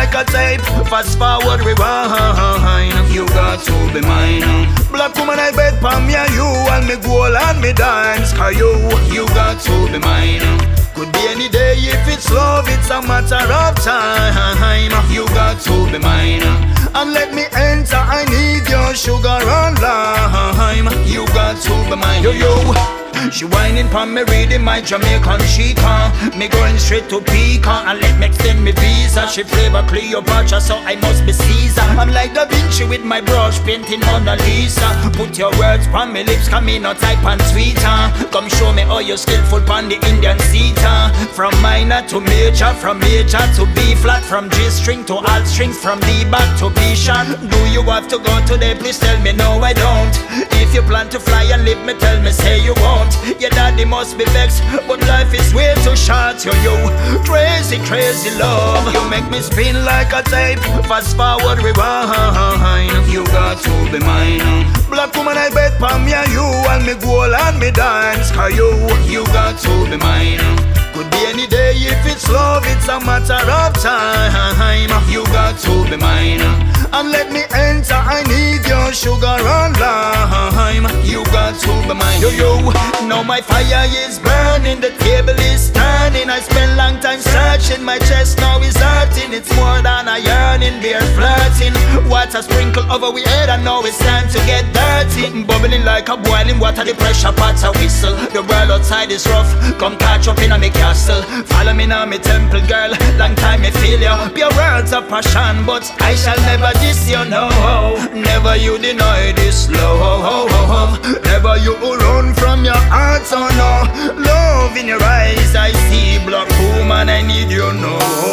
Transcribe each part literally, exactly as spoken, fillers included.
like a tape. Fast forward, rewind. You got to be mine. Black woman, I bet for me and you, and me gold and me dimes. Cause you, you got to be mine. Could be any day if it's love, it's a matter of time. You got to be mine. And let me enter, I need your sugar and lime. You got to be mine. Yo, yo. She whining pon me reading my Jamaican chica. Me going straight to Pica and let me extend me visa. She flavor Cleopatra, so I must be Caesar. I'm like Da Vinci with my brush painting Mona Lisa. Put your words pon me lips, come me no type and sweeter. Come show me how you skillful pon the Indian seater. From minor to major, from major to B flat, from G string to alt strings, from D back to B sharp. Do you have to go today? Please tell me no I don't. If you plan to fly and leave me, tell me say you won't. Your daddy must be vexed, but life is way too short. Yo, yo, crazy, crazy love. You make me spin like a tape. Fast forward, rewind. You got to be mine. Black woman, I bet for me and you, and me gold and me dimes. Cause you, you got to be mine. Could be any day if it's love, it's a matter of time. You got to be mine. And let me enter, I need your sugar and lime. You got to be mine. Yo, yo. Now my fire is burning, the table is turning. I spent long time searching, my chest now is hurting. It's more than a yearning, beer flirting. Water sprinkle over we head and now it's time to get dirty. Bubbling like a boiling water, the pressure pots a whistle. The world outside is rough, come catch up in a me castle. Follow me now me temple girl, long time me feel you. Pure words of passion, but I shall never diss you, no. Never you deny this love. Never you run from your heart, oh no. Love in your eyes, I see. Black woman, I need you, no.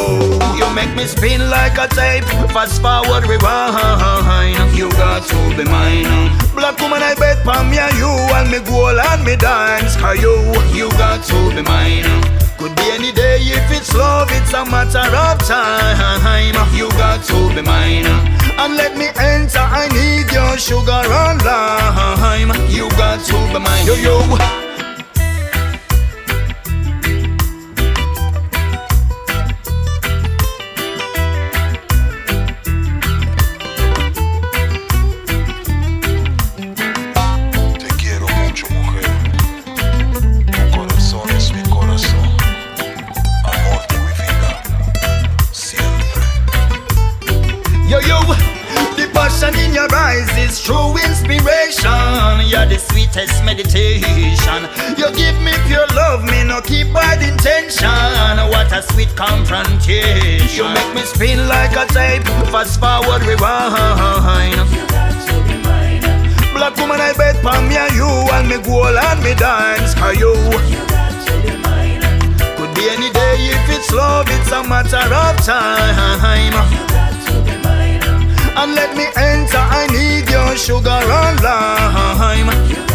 You make me spin like a tape. Fast forward, rewind. You got to be mine. Black woman, I bet for me and you, and me gold and me dimes. Cause you, you got to be mine. Could be any day if it's love, it's a matter of time. You got to be mine. And let me enter, I need your sugar and lime. You got to be mine. Yo, yo. Yo, yo, the passion in your eyes is true inspiration. You're the sweetest meditation. You give me pure love, me no keep bad intention. What a sweet confrontation. You make me spin like a tape. Fast forward, rewind. You got to be mine. Black woman, I bet for me and you, and me gold and me dimes. Cause you, you got to be mine. Could be any day if it's love, it's a matter of time. You got to be mine. And let me enter, I need your sugar and lime.